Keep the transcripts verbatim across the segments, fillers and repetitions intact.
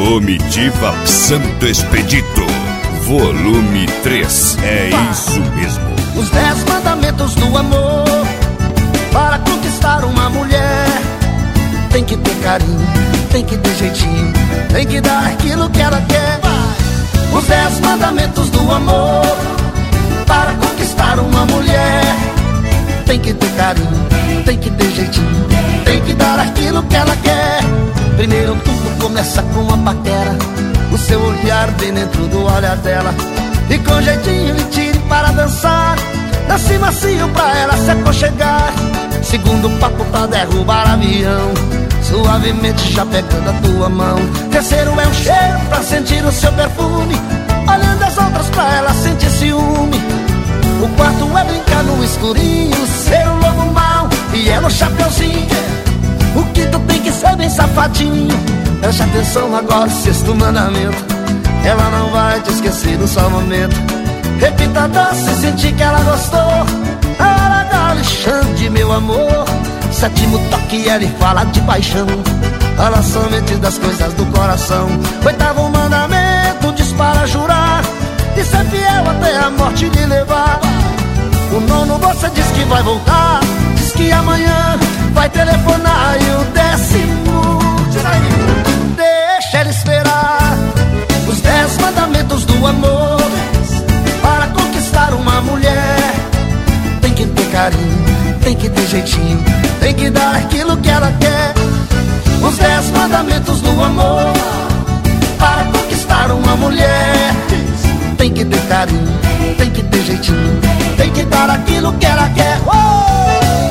Comitiva Santo Expedito, volume três. É isso mesmo. Os dez mandamentos do amor. Para conquistar uma mulher, tem que ter carinho, tem que ter jeitinho, tem que dar aquilo que ela quer. Os dez mandamentos do amor. Para conquistar uma mulher, tem que ter carinho, tem que ter jeitinho, tem que dar aquilo que ela quer. Primeiro tudo começa com a paquera. O seu olhar bem dentro do olhar dela. E com jeitinho lhe tire para dançar. Dance macio pra ela se aconchegar. Segundo papo pra derrubar avião. Suavemente já pegando a tua mão. Terceiro é um cheiro pra sentir o seu perfume. Olhando as outras pra ela sentir ciúme. O quarto é brincar no escurinho. Ser o lobo mau e ela o chapeuzinho. O quinto tem que ser bem safadinho. Preste atenção agora, o sexto mandamento. Ela não vai te esquecer no só momento. Repita a dança e sentir que ela gostou. Ela dá Alexandre, meu amor. Sétimo toque, ela fala de paixão. Fala somente das coisas do coração. Oitavo mandamento, diz para jurar de ser fiel até a morte lhe levar. O nono você diz que vai voltar. Diz que amanhã vai telefonar. E o décimo, deixa ela esperar. Os dez mandamentos do amor. Para conquistar uma mulher, tem que ter carinho, tem que ter jeitinho, tem que dar aquilo que ela quer. Os dez mandamentos do amor. Para conquistar uma mulher, tem que ter carinho, tem que ter jeitinho, tem que dar aquilo que ela quer. Oh!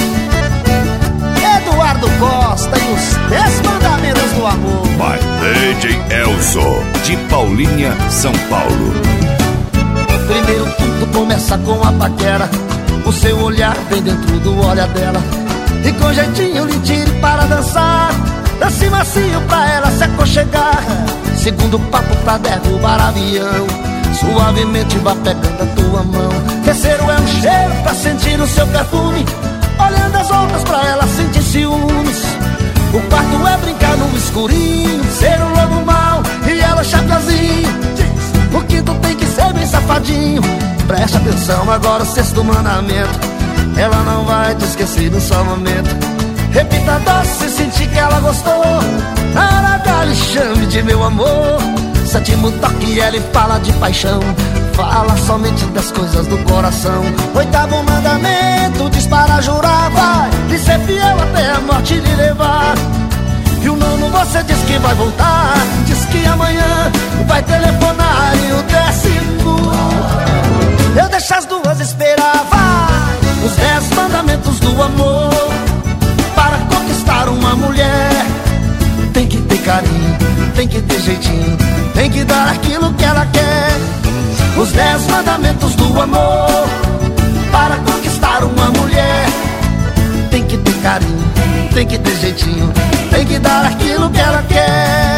Eduardo Costa e os dez mandamentos do amor. By D J Elzo, de Paulinha, São Paulo. Primeiro tudo começa com a paquera. O seu olhar vem dentro do olhar dela. E com jeitinho lhe tire para dançar. Dance macio pra ela se aconchegar. Segundo papo pra derrubar avião. Suavemente vá pegando a tua mão. Terceiro é um cheiro pra sentir o seu perfume. Olhando as outras pra ela sentir ciúmes. O quarto é brincar no escurinho. Ser o lobo mau e ela chapeuzinho. O quinto tem que ser bem safadinho. Preste atenção agora, o sexto mandamento. Ela não vai te esquecer no só momento. Repita a doce e sentir que ela gostou. Aragá, lhe chame de meu amor. Sétimo toque, ela fala de paixão. Fala somente das coisas do coração. Oitavo mandamento, diz para jurar. Vai lhe ser fiel até a morte lhe levar. E o nono você diz que vai voltar. Diz que amanhã vai telefonar. E o décimo, eu deixo as duas esperar. Vai! Os dez mandamentos do amor. Para conquistar uma mulher, tem que ter carinho, tem que ter jeitinho, tem que dar aquilo que ela quer. Os dez mandamentos do amor. Para conquistar uma mulher, tem que ter carinho, tem que ter jeitinho, tem que dar aquilo que ela quer.